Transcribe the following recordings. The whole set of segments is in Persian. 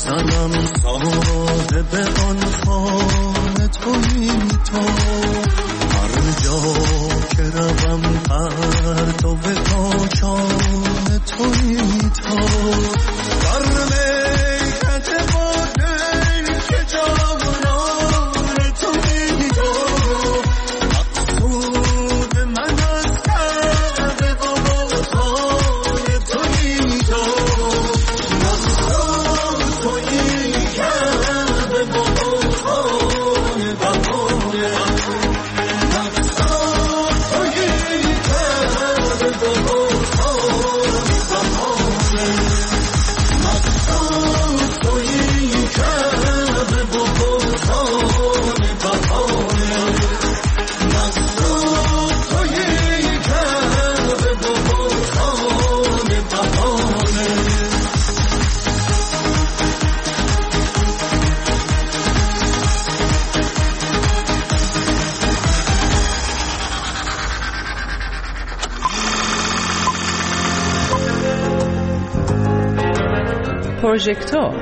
بزنم صاحب آن خانه تویی تو، هر جا که روم پرتو کاشان تویی تو، در میکت باده که جانان تویی تو، مقصود من از کرد و بازان تویی تو، مقصود تویی کرد و بازان بهانه، مقصود تویی کرد و بازان بهانه، مقصود تویی کرد و بازان بهانه، مقصود تویی کرد و بازان بهانه. پروژکتور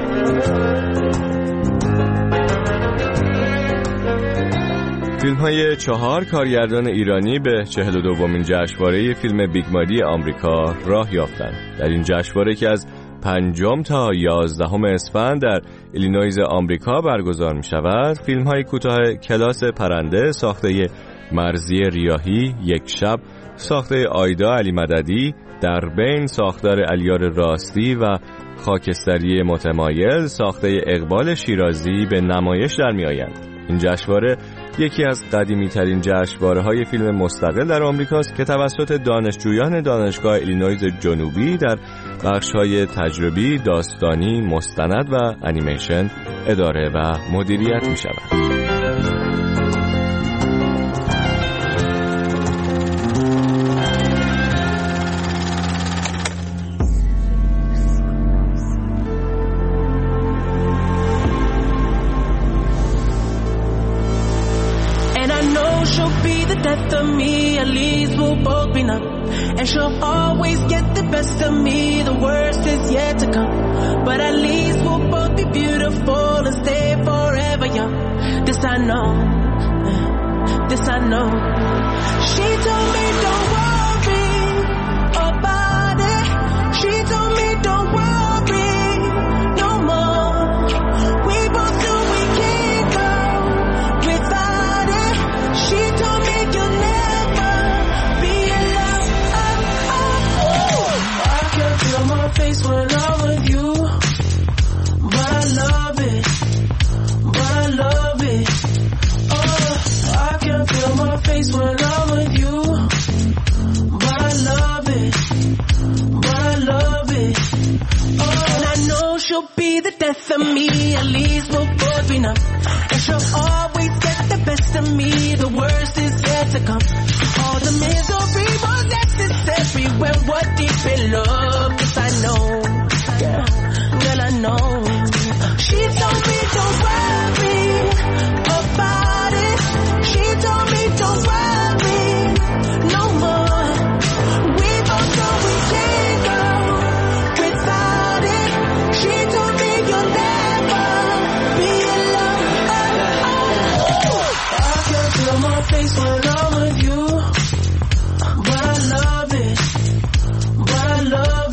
فیلم‌های 4 کارگردان ایرانی به 42مین جشنواره فیلم بیگماری آمریکا راه یافتند. در این جشنواره که از 5 تا 11 اسفند در ایلینویز آمریکا برگزار می‌شود، فیلم‌های کوتاه کلاس پرنده ساخته مرضیه ریاحی، یک شب ساخته آیدا علی مددی، در بین ساختار علیار راستی و خاکستری متمایل ساخته اقبال شیرازی به نمایش در می‌آیند. این جشنواره یکی از قدیمی‌ترین جشنواره‌های فیلم مستقل در آمریکاست که توسط دانشجویان دانشگاه ایلینویز جنوبی در بخش‌های تجربی، داستانی، مستند و انیمیشن اداره و مدیریت می‌شود. Death of me, at least we'll both be numb. And she'll always get the best of me, the worst is yet to come. But at least we'll both be beautiful and stay forever young. This I know, this I know. She told me don't worry about it. She told me don't worry no more. We both know we can't go without it. She told me you'll never be alone. I can feel my face when I'm with you, but I love it, but I love it. Oh, I can feel my face when I'm with you, but I love it, but I love it. Oh, and I know she'll be the death of me, at least we'll both be numb. And she'll always get the best of me, the worst is yet to come. All the misery was necessary when we're deep in love. Yes, I know, girl, I know. She told me don't worry about it. She told me don't worry no more. We both know we can't go without it. She told me you'll never be alone. I can feel my face when I'm with you, but I love it, but I love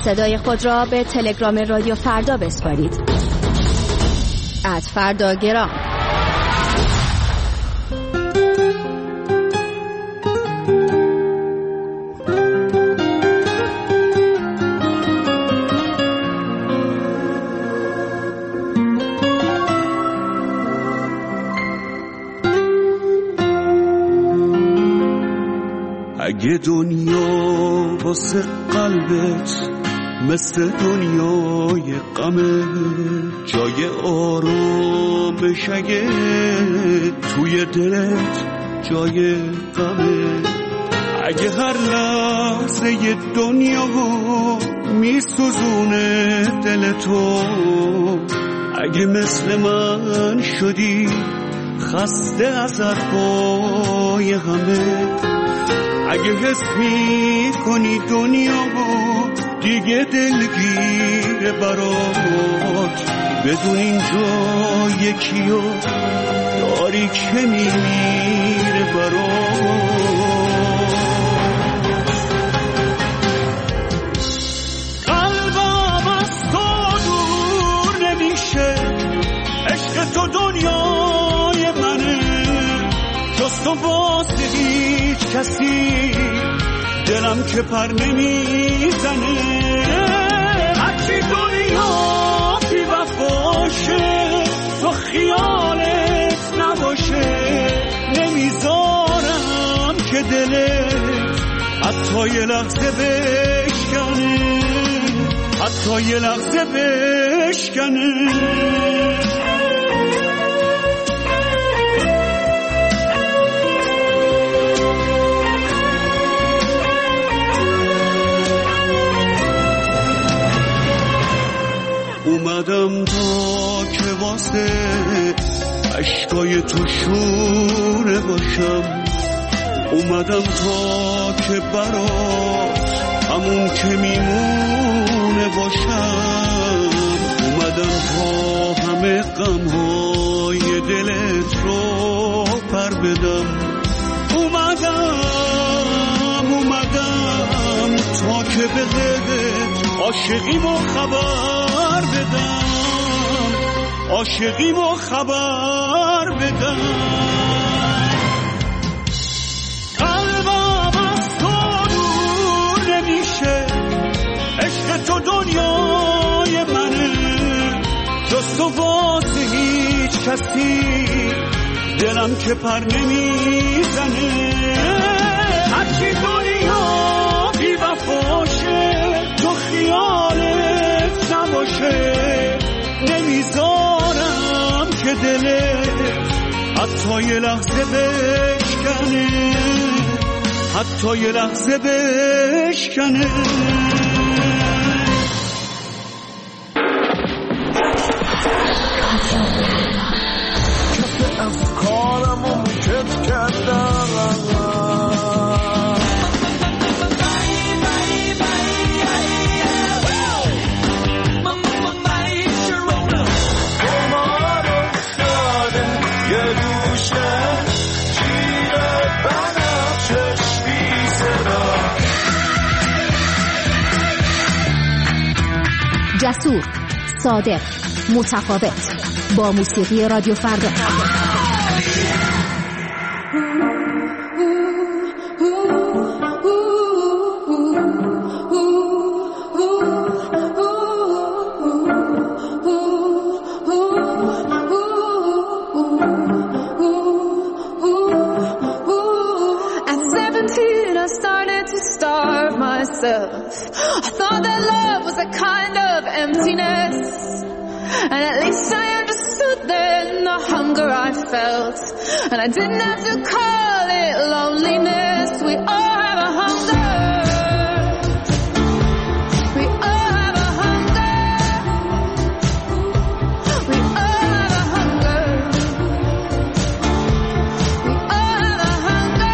صدای خود را به تلگرام رادیو فردا بسپارید. @فرداگرام. اگه دنیا واسه قلبت مثل دنیای غمه، جای آرامش اگه توی دلت جای غمه، اگه هر لحظه ی دنیا میسوزونه دل تو، اگه مثل من شدی خسته از حرفای همه، اگه حس میکنی دنیا دیگه دلگیر برات، بدون اینجا یکیو داری که میمیره برات. قلبم از تو دور نمیشه، عشق تو دنیای منه، جز تو واسه هیچ کسی دلم که پر نمیزنه، هرچی دنیا بی وفاشه تو خیالت نباشه، نمیذارم که دلت حتی یه لحظه بشکنه، حتی یه لحظه بشکنه. اومدم تا که واسه عشقای تو شونه باشم، اومدم تا که برات همون که میمونه باشم، اومدم تا همه غمهای دلت رو پر بدم، اومدم تا که به دلت عاشقیمو خبر بدم، عاشقیمو خبر بدم. قلبم از تو دور نمیشه، عشق تو دنیای منه، جز تو واسه هیچ کسی دلم که پر نمیزنه، هرچی دنیا بی وفاشه تو خیالت نباشه، نمیذارم که دلت حتی یه لحظه بشکنه، حتی یه لحظه بشکنه. کسی از کارمو کت کردم، جسور، صادق، متفاوت، با موسیقی رادیو فردا. I thought that love was a kind of emptiness, and at least I understood then the hunger I felt, and I didn't have to call it loneliness. We all have a hunger, we all have a hunger, we all have a hunger, we all have a hunger.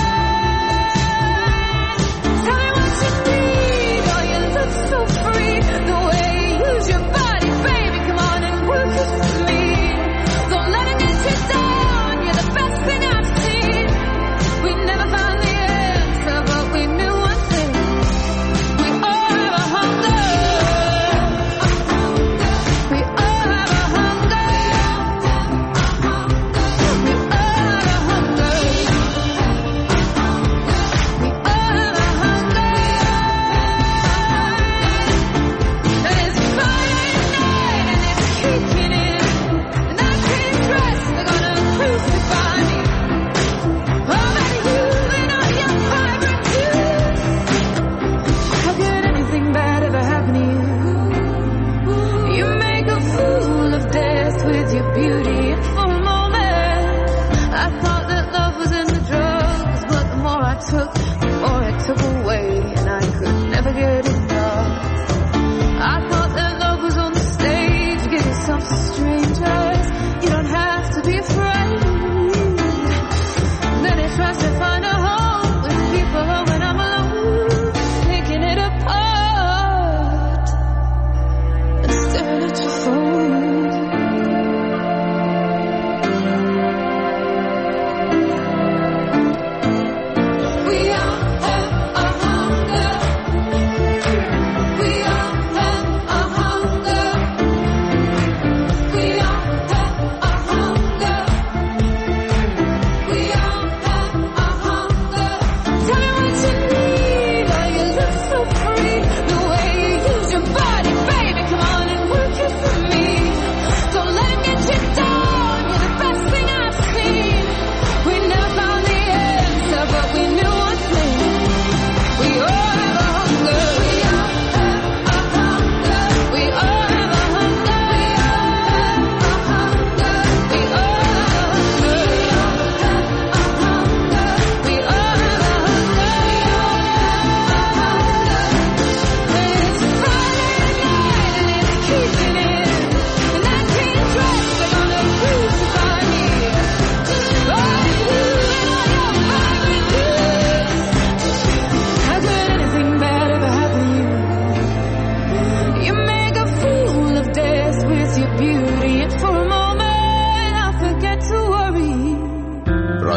Tell me what you need, oh you look so free, the way you use your body, baby, come on and work with me. Don't let it get you down, you're the best thing I've seen. We never found the answer.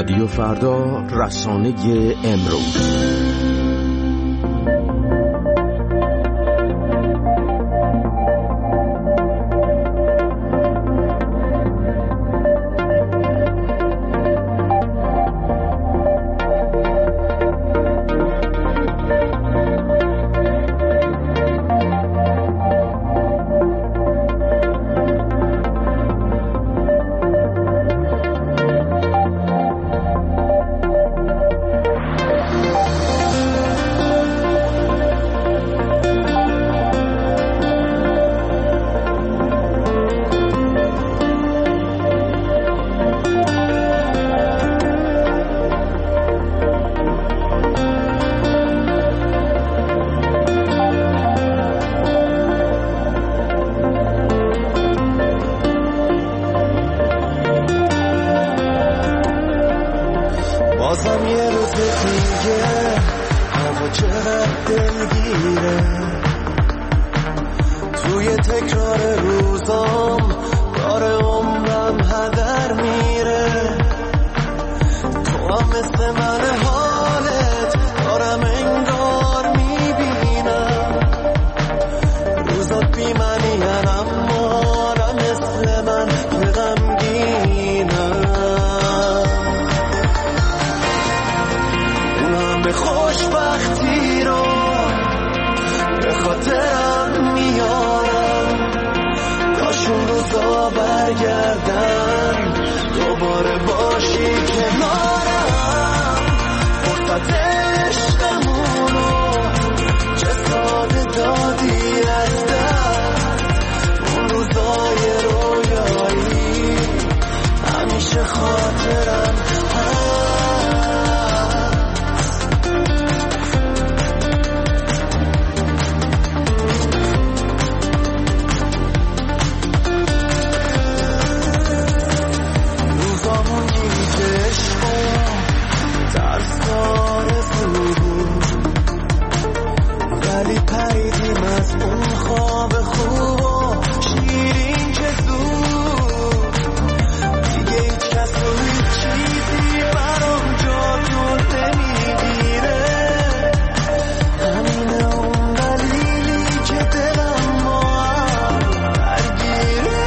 رادیو فردا، رسانه امروز. بازم یه روز دیگه هوا چقدر دلگیره، توی تکرار روزام داره عمرم هدر میره. تو هم مثل من حالت دارم انگار میبینم، روزات بی منی اما مثل من که غمگینم. به خوشبختی رو به خاطرم میارم، داشون روزا برگردن دوباره باشی کنارم. فرصت عشقمونو چه ساده دادی از دست، اون روزای رویایی همیشه خاطرم ولی پریدیم از اون خواب خوب و شیرین که زود دیگه هیچ کس و هیچ چیزی برام جاتون نمیگیره. همینه اون دلیلی که دلم ما هم درگیره.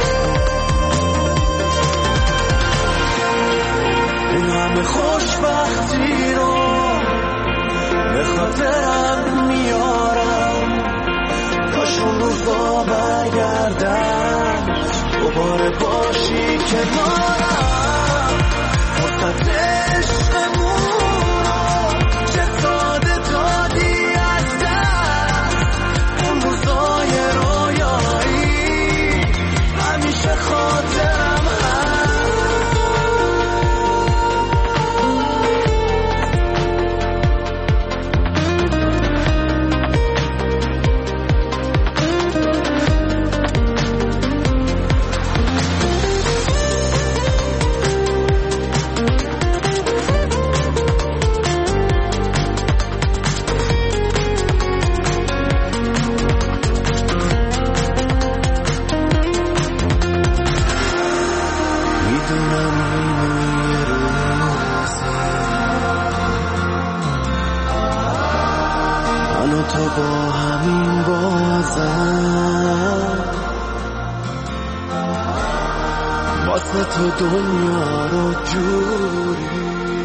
این همه خوشبختی رو به خاطرم میارم، داشون روزا برگردن دوباره باشی کنارم. فرصت عشقمون رو چه ساده دادی از دست، اون روزای رویایی همیشه خاطرم تو با همین بازم واسه تو دنیا رو جوری.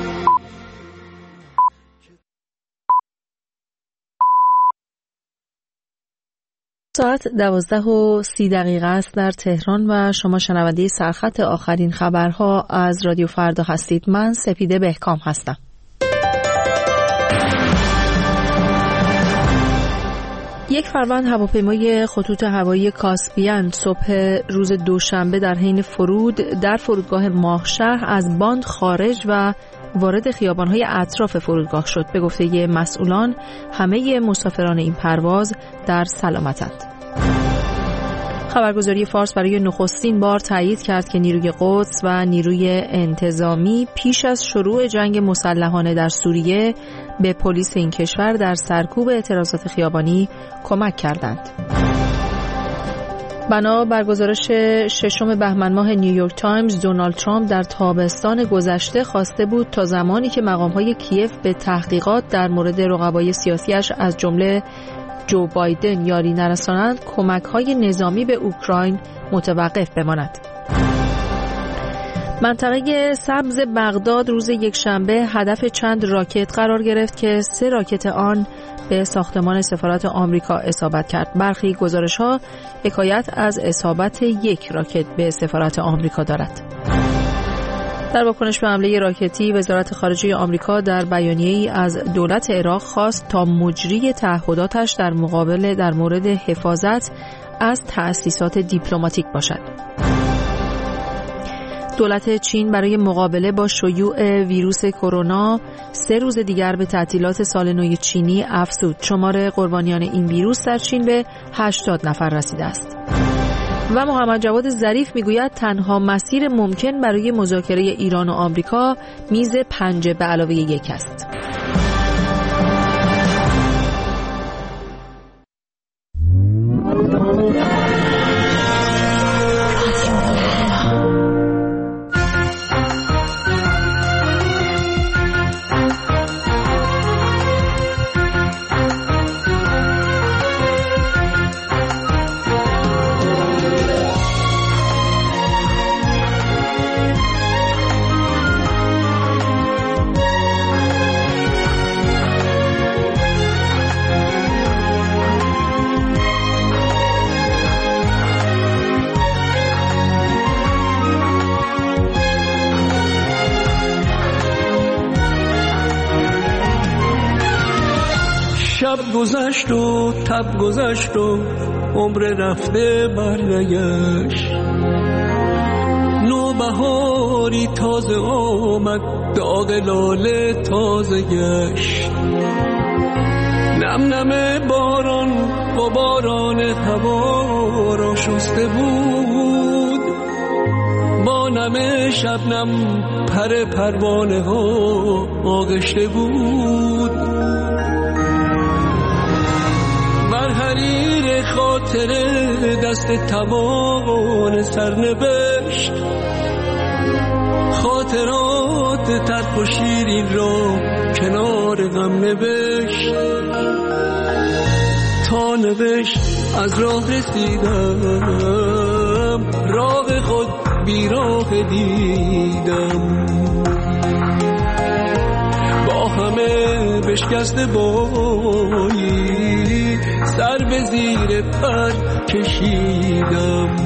ساعت 12:30 است در تهران و شما شنونده سرخط آخرین خبرها از رادیو فردا هستید. من سپیده بهکام هستم. یک فروند هواپیمای خطوط هوایی کاسپیان صبح روز دوشنبه در حین فرود در فرودگاه ماهشهر از باند خارج و وارد خیابان‌های اطراف فرودگاه شد. به گفته مسئولان همه مسافران این پرواز در سلامتند. خبرگزاری فارس برای نخستین بار تایید کرد که نیروی قدس و نیروی انتظامی پیش از شروع جنگ مسلحانه در سوریه به پلیس این کشور در سرکوب اعتراضات خیابانی کمک کردند. بنا بر گزارش 6 بهمن ماه نیویورک تایمز، دونالد ترامپ در تابستان گذشته خواسته بود تا زمانی که مقام‌های کیف به تحقیقات در مورد رقبای سیاسیش از جمله جو بایدن یاری نرسانند، کمک‌های نظامی به اوکراین متوقف بماند. منطقه سبز بغداد روز یکشنبه هدف چند راکت قرار گرفت که 3 راکت آن به ساختمان سفارت آمریکا اصابت کرد. برخی گزارش‌ها حکایت از اصابت 1 راکت به سفارت آمریکا دارد. در واکنش به حمله راکتی، وزارت خارجه آمریکا در بیانیه‌ای از دولت عراق خواست تا مجری تعهداتش در مورد حفاظت از تأسیسات دیپلماتیک باشد. دولت چین برای مقابله با شیوع ویروس کرونا 3 روز دیگر به تعطیلات سال نو چینی افزود. شمار قربانیان این ویروس در چین به 80 نفر رسیده است. و محمد جواد ظریف میگوید تنها مسیر ممکن برای مذاکره ایران و آمریکا میز 5+1 است. شب گذشت و تب گذشت و عمر رفته برنگشت، نوبهاری تازه آمد، داغ لاله تازه گشت. نم نم باران و باران هوا را شسته بود، با نم شبنم پر پروانه ها آغشته بود. بر حریر خاطره دست توان سرنوشت، خاطرات تلخ و شیرین را کنار غم نوشت. تا نوشت از راه رسیدم، راه خود بیراه دیدم. با همه بشکسته بایی سر به زیر پر کشیدم.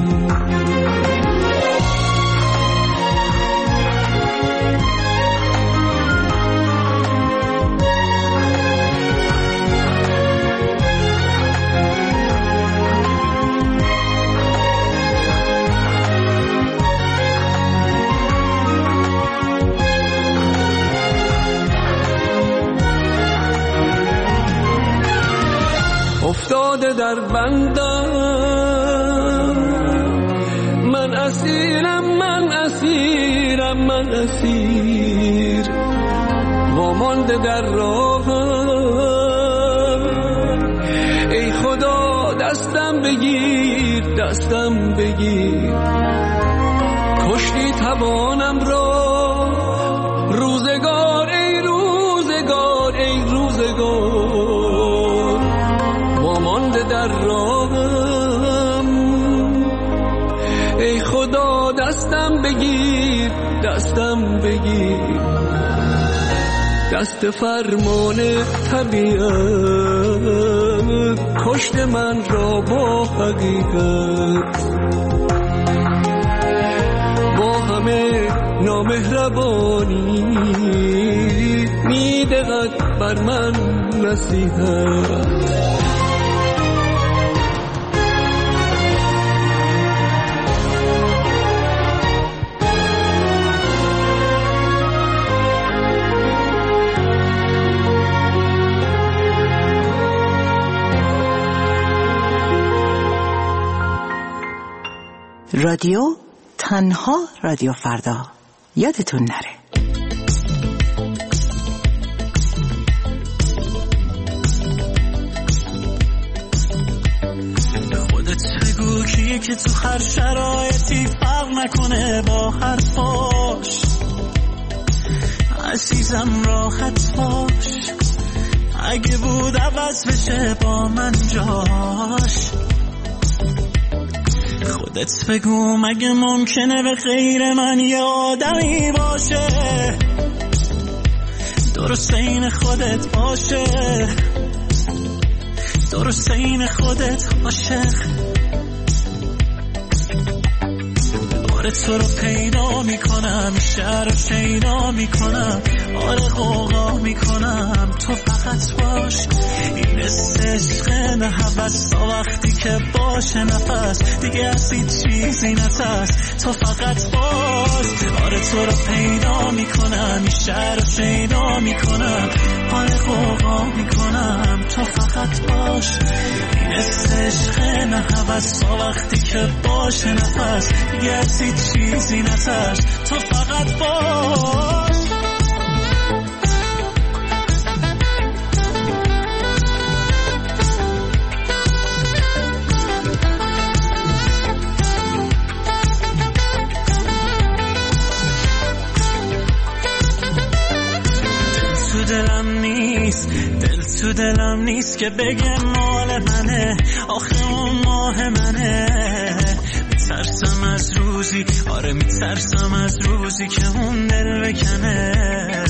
افتاده در بندم، من اسیرم، من اسیرم، من اسیر. وامانده در راهم، ای خدا دستم بگیر، دستم بگیر. کشتی توانم را روزگار، ای روزگار، ای روزگار. مانده در راهم، ای خدا دستم بگیر، دستم بگیر. دست فرمان طبیعت کشت من را با حقیقت، با همه نامهربانی میدهد بر من نصیحت. رادیو تنها رادیو فردا، یادتون نره. خودت بگو کی که تو هر شرایطی فرق نکنه با حرفاش. عزیزم راحت باش، اگه بود عوض بشه با من جاش. خودت بگو مگه ممکنه به غیر من یه آدمی باشه درست این خودت باشه، درست این خودت عاشق. آره تو رو پیدا میکنم، شهر رو شیدا میکنم، آره غوغا میکنم، تو فقط باش. این عشق نه هوس، تا وقتی که باشه نفس دیگه از هیچ چیزی نترس، تو فقط باش. آره تو رو پیدا میکنم، شهر رو شیدا میکنم، آره غوغا میکنم، تو فقط باش. این عشق نه هوس، تا وقتی که باشه نفس دیگه از هیچ چیزی نترس، تو فقط باش. دل تو دلم نیست که بگه مال منه، آخه اون ماه منه. میترسم از روزی، آره میترسم از روزی که اون دل بکنه.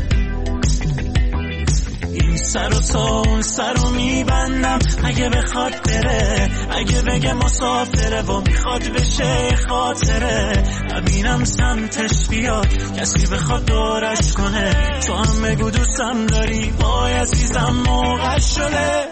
این سر و تا اون سر رو میبندم اگه بخواد بره، اگه بگه مسافره و میخواد بشه خاطره. نبینم سمتش بیاد کسی بخواد دورش کنه، تو هم بگو دوستم داری، وای عزیزم موقع شده.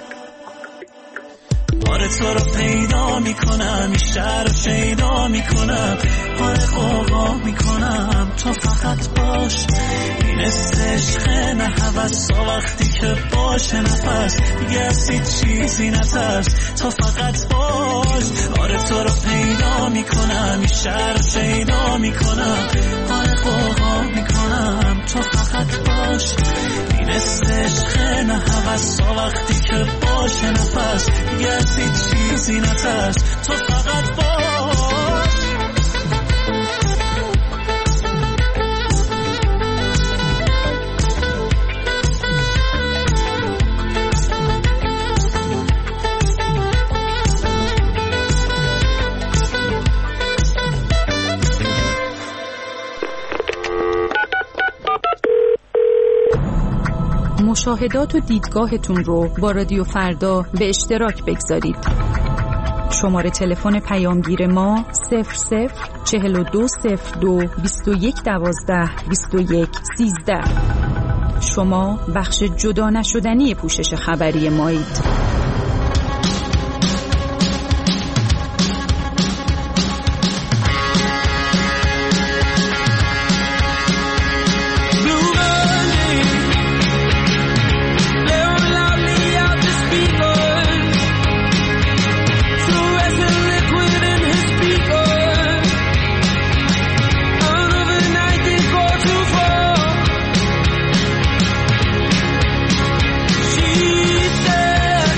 آره تو رو پیدا میکنم، این شهر رو شیدا میکنم، آره غوغا میکنم، تو فقط باش. این عشق نه هوس، تا وقتی که باشه نفس دیگه از هیچ چیزی نترس، تو فقط باش. آره تو رو پیدا میکنم، این شهر رو شیدا میکنم، آره غوغا میکنم، تو فقط باش. این عشق نه هوس، تا وقتی که باشه نفس دیگه از هیچ چیزی نترس، تو فقط باش. مشاهدات و دیدگاهتون رو با رادیو فردا به اشتراک بگذارید. شماره تلفن پیامگیر ما 004202 2112 2113. شما بخش جدا نشدنی پوشش خبری مایید. She said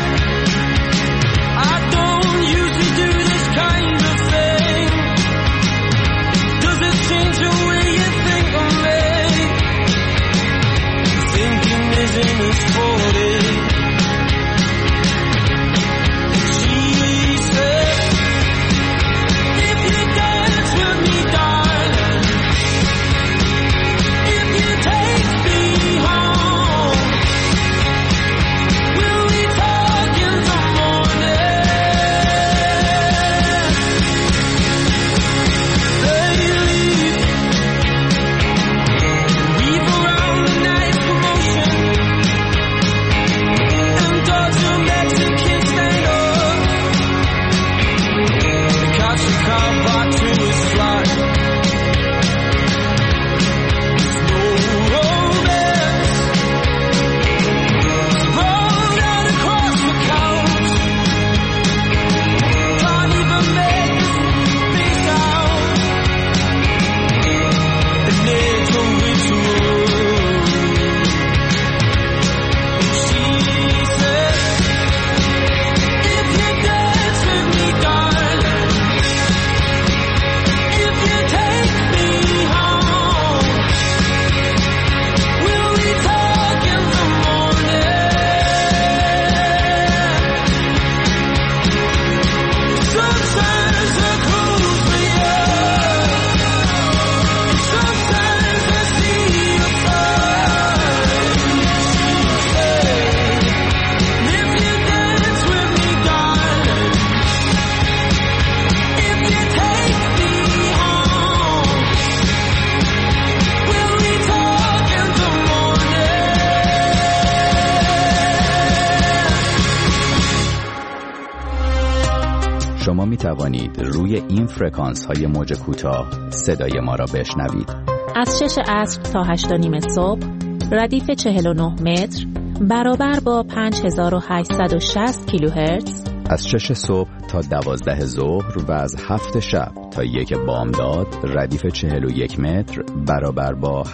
شما می توانید روی این فرکانس های موج کوتاه صدای ما را بشنوید. از 6 عصر تا 8:30 صبح ردیف 49 متر برابر با 5860 کیلوهرتز. از 6 صبح تا 12 ظهر و از 7 شب تا 1 بامداد ردیف 41 متر برابر با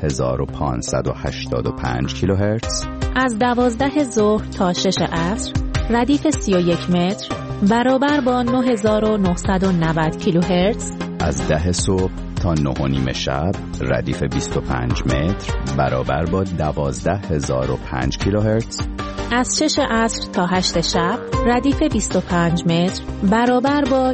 7585 کیلوهرتز. از 12 ظهر تا 6 عصر ردیف 31 متر برابر با 9990 کیلوهرتز. از 10 صبح تا 9:30 شب ردیف 25 متر برابر با 12005 کیلوهرتز. از 6 عصر تا 8 شب ردیف 25 متر برابر با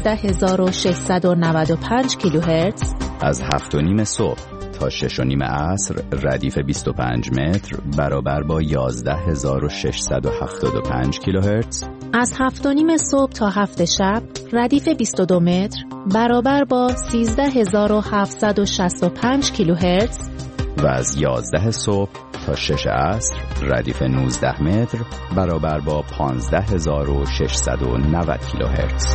11695 کیلوهرتز. از 7:30 صبح تا 6:30 عصر ردیف 25 متر برابر با 11675 کیلوهرتز. از 7:30 صبح تا 7 شب ردیف 22 متر برابر با 13765 کیلوهرتز. و از 11 صبح تا 6 عصر ردیف 19 متر برابر با 15690 کیلوهرتز.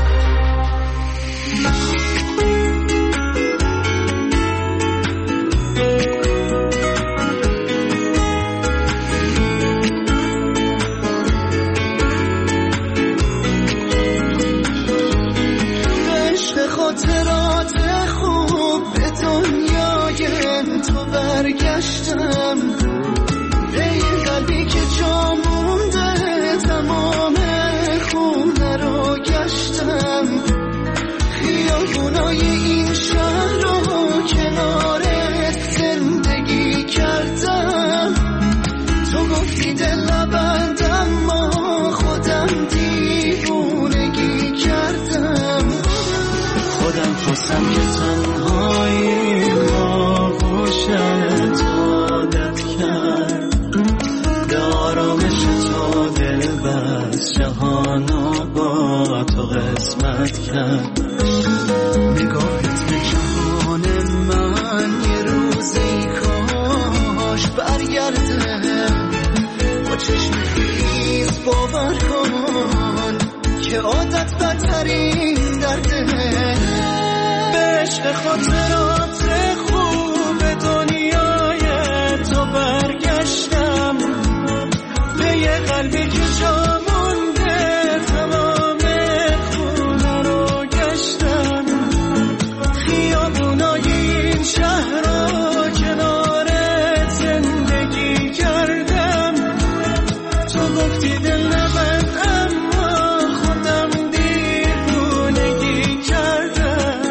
خاطرات خوب به دنیای تو برگشتم، به این قلبی که جا مونده تمام خونه رو گشتم، خیابونای این شهر رو کنارت زندگی کردم. تو گفتی دلبند اما خودم دیوونگی کردم، خودم خواستم که تنهایی آغوشت عادت کرد، به آرامش تو دل بست جهانا با تو قسمت کرد. نگاهت به جهان من یه روزی کاش برگرده، با چشم خیز باور کن که عادت بدترین درده. به عشق خاطرات خوب دنیای تو برگشتم، به یه قلبی که جا مونده تمام خونه رو گشتم، خیابونای این شهر رو کنارت زندگی کردم. تو گفتی دل نبند اما خودم دیوونگی کردم.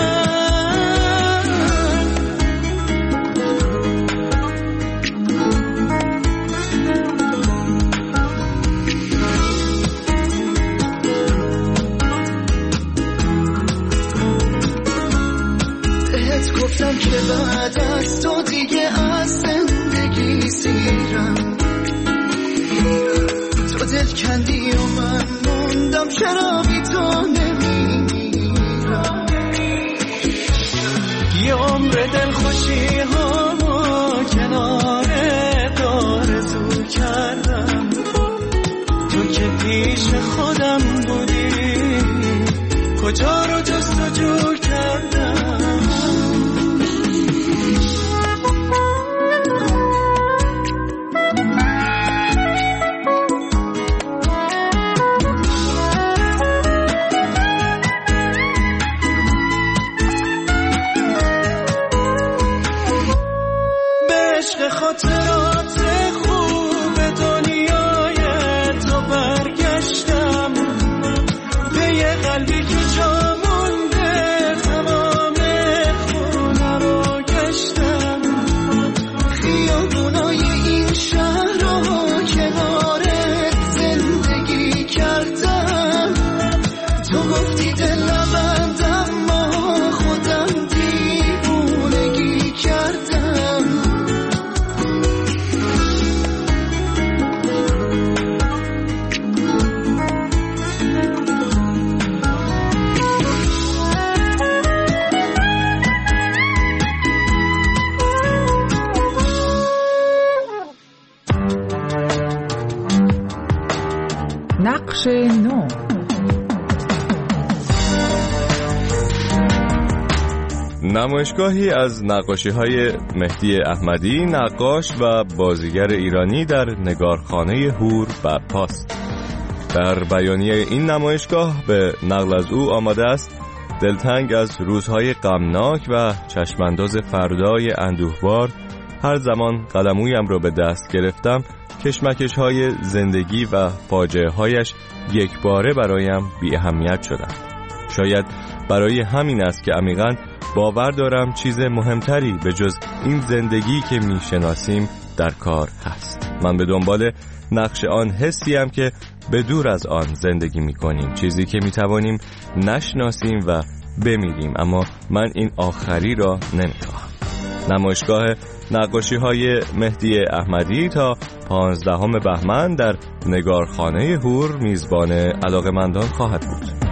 بهت گفتم که بعد از تو دیگه از زندگی سیرم، تو دل کندی و من موندم چرا بی تو نمیمیرم. یه عمر دل خوشی ها کنارت آرزو کردم، تو که پیش خودم بودی کجا رو جستجو کردم. خاطرات خوب دنیای تو برگشتم، به یه قلبی که جا مونده تمام خونه رو گشتم، خیابونای این شهر رو کنارت زندگی کردم. تو گفتی دلبند اما خودم دیوونگی کردم. نقش نو. نمایشگاهی از نقاشی‌های مهدی احمدی، نقاش و بازیگر ایرانی در نگارخانه هور برپاست. در بیانیه این نمایشگاه به نقل از او آمده است: دلتنگ از روزهای غمناک و چشمانداز فردای اندوهبار، هر زمان قلمویم را به دست گرفتم کشمکش‌های زندگی و فاجعه‌هایش یک باره برایم بی اهمیت شدند. شاید برای همین است که عمیقاً باور دارم چیز مهمتری به جز این زندگی که میشناسیم در کار هست. من به دنبال نقش آن حسیم که به دور از آن زندگی میکنیم، چیزی که میتوانیم نشناسیم و بمیریم، اما من این آخری را نمیخواهم. نمایشگاه نقاشی‌های مهدی احمدی تا 15 بهمن در نگارخانه هور میزبان علاقه‌مندان خواهد بود.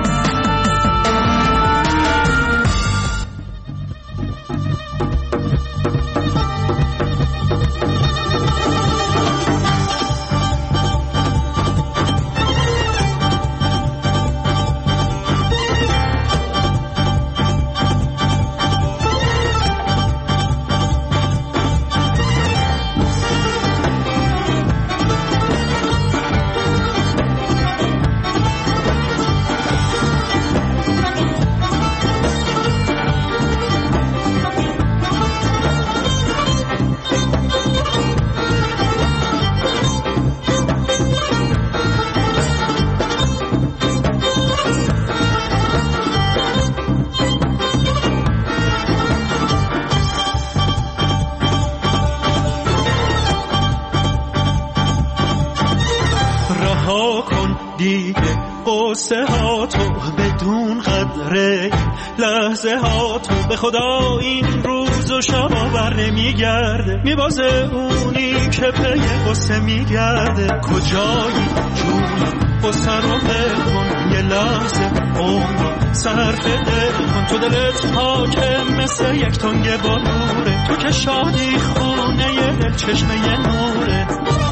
قصه ها تو بدون قدره، لحظه ها تو به خدا این روز و شب بر نمیگرده، میبازه اونی که پی قصه میگرده. کجایی جونم قصه رو دل کن، یه لحظه عمر صرف دل کن. تو دلت حاکم مثل یک تنگ بلوره، تو که شادی خونه یه دل چشمه یه نوره.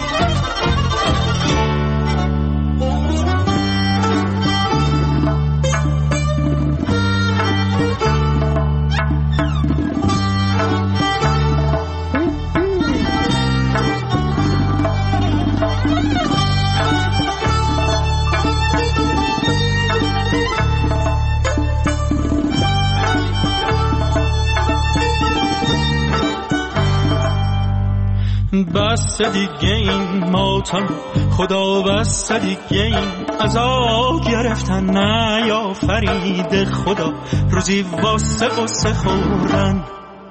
بس دیگه این ماتم خدا، بس دیگه این عذاب گرفتن نیافرید خدا، روزی واسه قصه خوردن.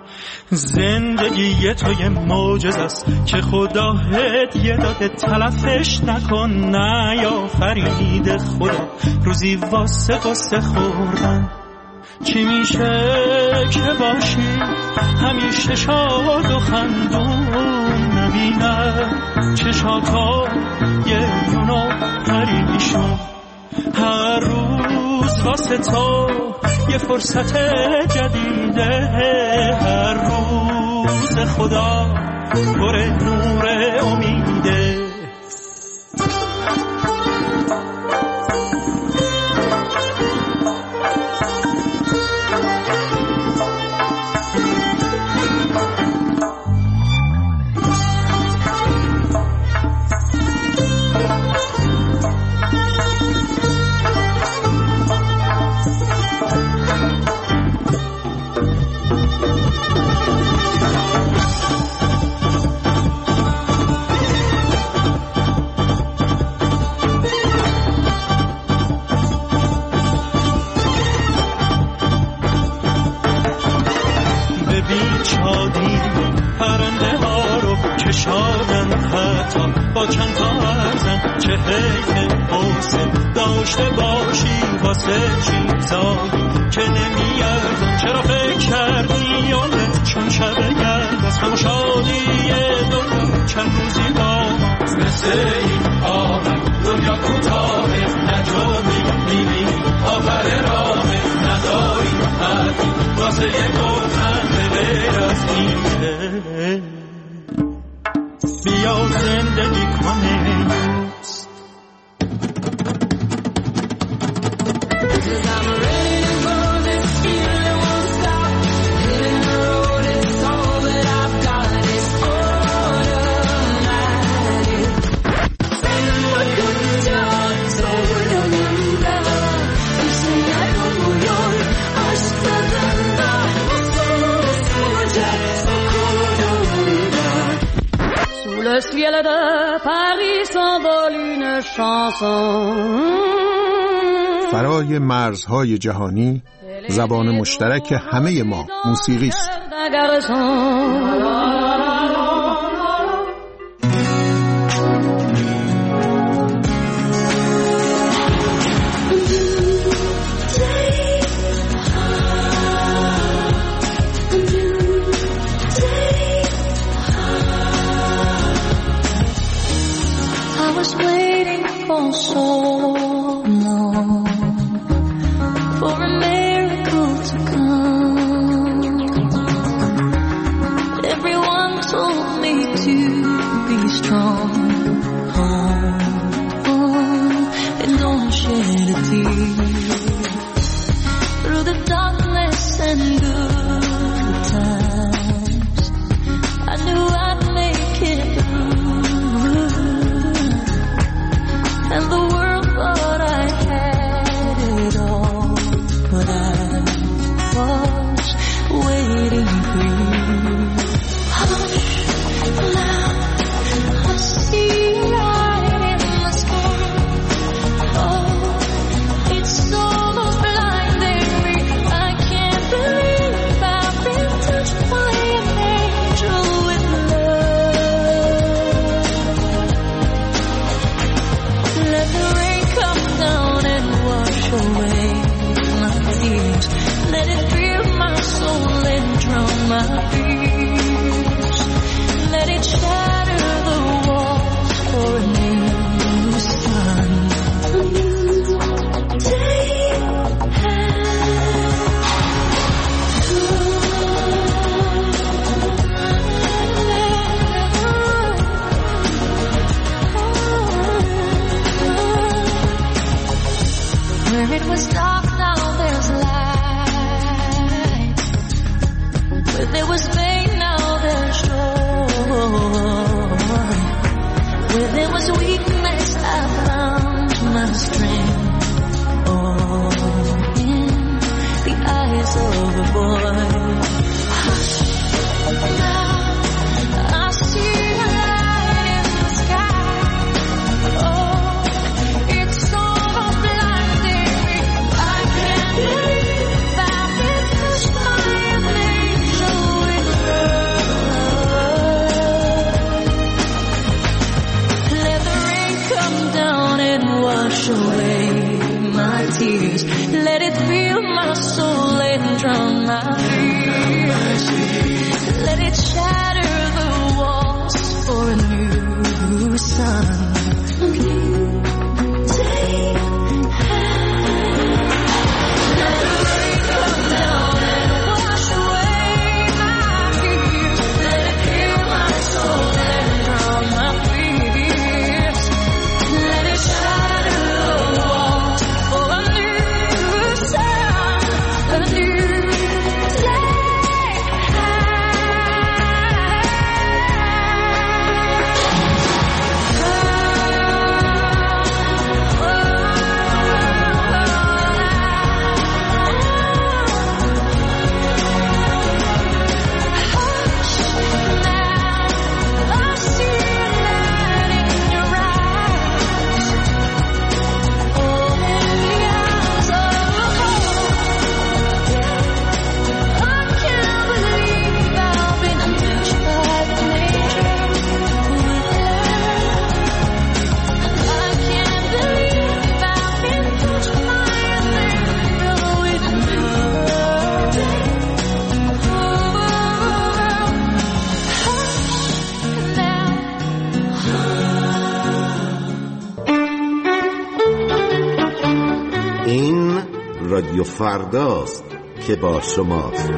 زندگی تو یه معجزه است که خدا هدیه داده، تلفش نکن نیافرید خدا، روزی واسه قصه خوردن. چی میشه که باشی همیشه شاد و خندون، نبینم چشاتا یه یونو پریشون، هر روز واسه تو یه فرصت جدیده، هر روز خدا پر نور امیده. پرنده ها رو کشادن حتی با چند تا ارزن، چه حیف حسن داشته باشی واسه چیزایی که نمیارزن. چرا فکر کردی یادت چون شب گرد از همه شادی دنیا چند روزی با مثل این آمد دنیا کوتاه نجومی میبینی آخر راه نداری حرفی واسه یه گفتن غیر از اینه. بیا زندگی کنه I'm ready for this feeling, won't stop de Paris s'envole une chanson. فرای مرزهای جهانی زبان مشترک همه ما موسیقی است. رادیو فرداست که با شماست.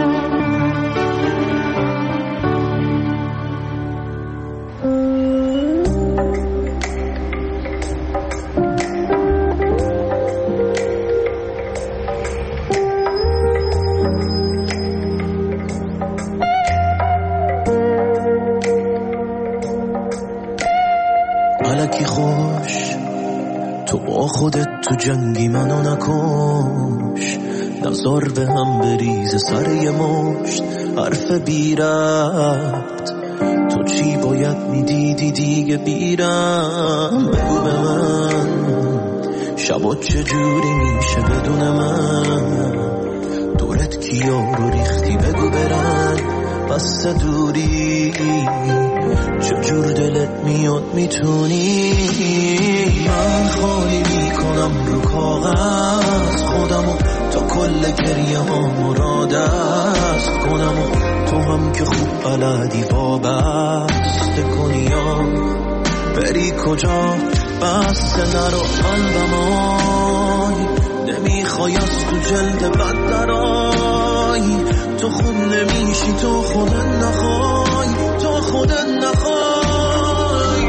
الکی خوش تو با خودت تو جنگی منو نکش، نزار به هم بریز سر یه مشت حرف بی ربط. تو چی باید باید میدیدی دیگه بیرم. بگو به من شبا چجوری میشه بدون من، دورت کیا رو ریختی بگو برن بس دوری، چجور دلت میاد میتونی. من خالی میکنم رو کاغذ خودمو تا کل گریه ها مراد است کنم و تو هم که خوب بلدی وابسته کنی یا بری کجا. بسته نرو قلبمای نمیخوای از تو جلد بد درای، تو خوب نمیشی تو خودت نخوای، تو خودت نخوای.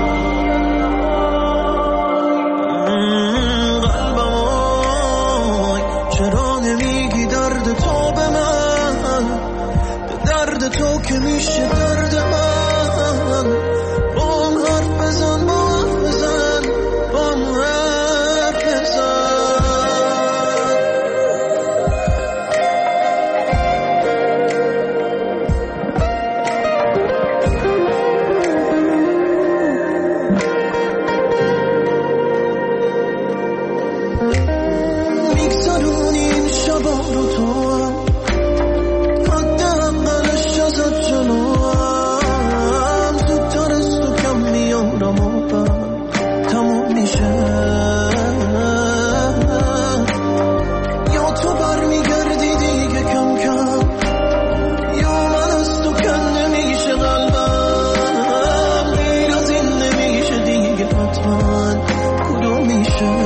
قلبمای چرا نمیگی درد تو به من، به درد تو که میشه درد من. با هم حرف بزن، با هم بزن، با هم حرف بزن. میگذرونی این شبا رو تو هم حد اولش ازت جلوم، زودتر از تو کم میارم و بعد تموم میشه. یا تو برمیگردی دیگه کم کم، یا من از تو کنده میشه قلبم. غیر از این نمیشه دیگه حتما، کدوم میشه.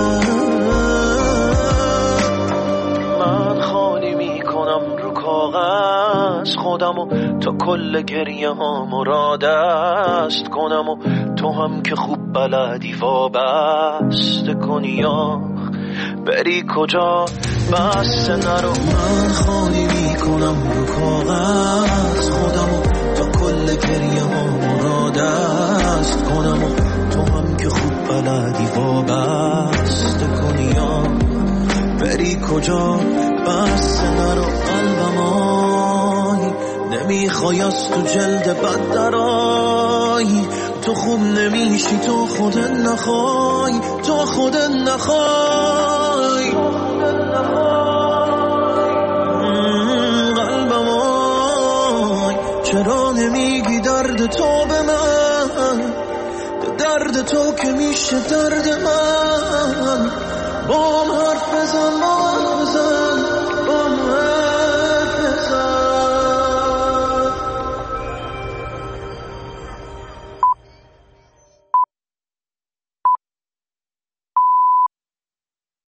من خالی میکنم رو کاغذ خودمو تا کل گریه ها مراد است کنم و تو هم که خوب بلدی وابسته کنی یا بری کجا. بسته نرو. من خالی میکنم رو کاغذ خودمو تا کل گریه ها مراد است کنم و تو هم که خوب بلدی وابسته کنی یا بری کجا. بسته نرو قلبمای نمیخوای از تو جلد بد درای، تو خوب نمیشی تو خودت نخوای، تو خودت نخوای. قلبمای چرا نمیگی درد تو به من، درد تو که میشه درد من. با